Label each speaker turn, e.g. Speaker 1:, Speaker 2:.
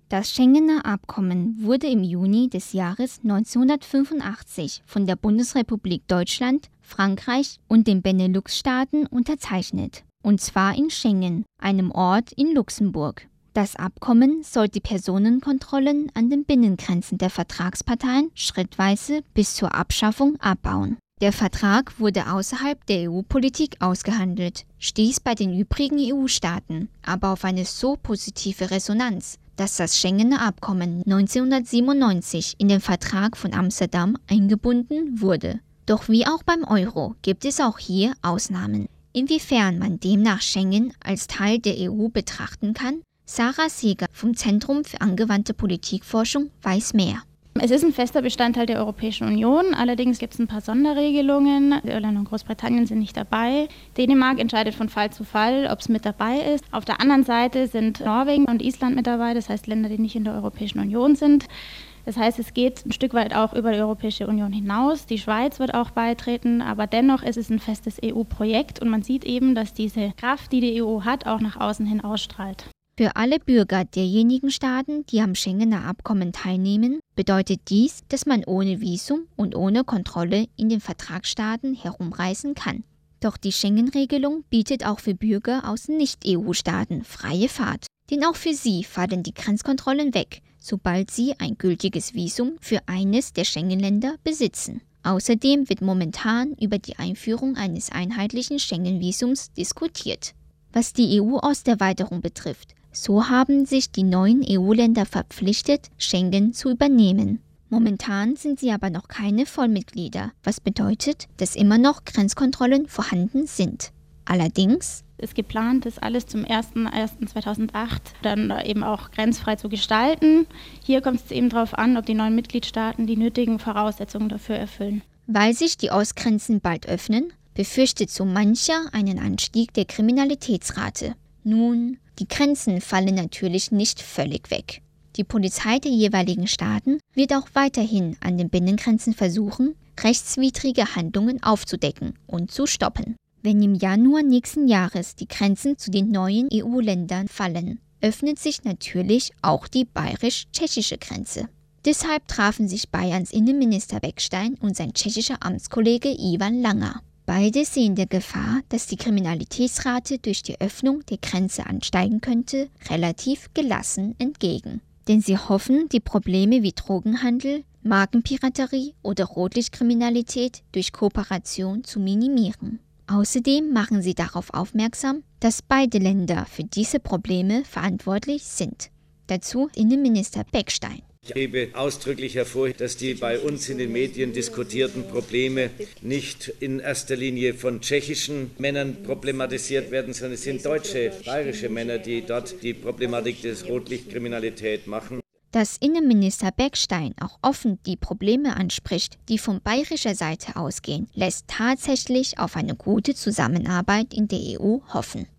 Speaker 1: Das Schengener Abkommen wurde im Juni des Jahres 1985 von der Bundesrepublik Deutschland, Frankreich und den Benelux-Staaten unterzeichnet. Und zwar in Schengen, einem Ort in Luxemburg. Das Abkommen soll die Personenkontrollen an den Binnengrenzen der Vertragsparteien schrittweise bis zur Abschaffung abbauen. Der Vertrag wurde außerhalb der EU-Politik ausgehandelt, stieß bei den übrigen EU-Staaten aber auf eine so positive Resonanz, dass das Schengener Abkommen 1997 in den Vertrag von Amsterdam eingebunden wurde. Doch wie auch beim Euro gibt es auch hier Ausnahmen. Inwiefern man demnach Schengen als Teil der EU betrachten kann? Sarah Seeger vom Zentrum für angewandte Politikforschung weiß mehr.
Speaker 2: Es ist ein fester Bestandteil der Europäischen Union, allerdings gibt es ein paar Sonderregelungen. Irland und Großbritannien sind nicht dabei. Dänemark entscheidet von Fall zu Fall, ob es mit dabei ist. Auf der anderen Seite sind Norwegen und Island mit dabei, das heißt Länder, die nicht in der Europäischen Union sind. Das heißt, es geht ein Stück weit auch über die Europäische Union hinaus. Die Schweiz wird auch beitreten, aber dennoch ist es ein festes EU-Projekt und man sieht eben, dass diese Kraft, die die EU hat, auch nach außen hin ausstrahlt.
Speaker 1: Für alle Bürger derjenigen Staaten, die am Schengener Abkommen teilnehmen, bedeutet dies, dass man ohne Visum und ohne Kontrolle in den Vertragsstaaten herumreisen kann. Doch die Schengen-Regelung bietet auch für Bürger aus Nicht-EU-Staaten freie Fahrt. Denn auch für sie fallen die Grenzkontrollen weg, sobald sie ein gültiges Visum für eines der Schengen-Länder besitzen. Außerdem wird momentan über die Einführung eines einheitlichen Schengen-Visums diskutiert. Was die EU-Osterweiterung betrifft, so haben sich die neuen EU-Länder verpflichtet, Schengen zu übernehmen. Momentan sind sie aber noch keine Vollmitglieder, was bedeutet, dass immer noch Grenzkontrollen vorhanden sind. Allerdings
Speaker 2: ist geplant, das alles zum 01.01.2008 dann eben auch grenzfrei zu gestalten. Hier kommt es eben darauf an, ob die neuen Mitgliedstaaten die nötigen Voraussetzungen dafür erfüllen.
Speaker 1: Weil sich die Ostgrenzen bald öffnen, befürchtet so mancher einen Anstieg der Kriminalitätsrate. Nun, die Grenzen fallen natürlich nicht völlig weg. Die Polizei der jeweiligen Staaten wird auch weiterhin an den Binnengrenzen versuchen, rechtswidrige Handlungen aufzudecken und zu stoppen. Wenn im Januar nächsten Jahres die Grenzen zu den neuen EU-Ländern fallen, öffnet sich natürlich auch die bayerisch-tschechische Grenze. Deshalb trafen sich Bayerns Innenminister Beckstein und sein tschechischer Amtskollege Ivan Langer. Beide sehen der Gefahr, dass die Kriminalitätsrate durch die Öffnung der Grenze ansteigen könnte, relativ gelassen entgegen. Denn sie hoffen, die Probleme wie Drogenhandel, Markenpiraterie oder Rotlichtkriminalität durch Kooperation zu minimieren. Außerdem machen sie darauf aufmerksam, dass beide Länder für diese Probleme verantwortlich sind. Dazu Innenminister Beckstein.
Speaker 3: Ich hebe ausdrücklich hervor, dass die bei uns in den Medien diskutierten Probleme nicht in erster Linie von tschechischen Männern problematisiert werden, sondern es sind deutsche, bayerische Männer, die dort die Problematik des Rotlichtkriminalität machen.
Speaker 1: Dass Innenminister Beckstein auch offen die Probleme anspricht, die von bayerischer Seite ausgehen, lässt tatsächlich auf eine gute Zusammenarbeit in der EU hoffen.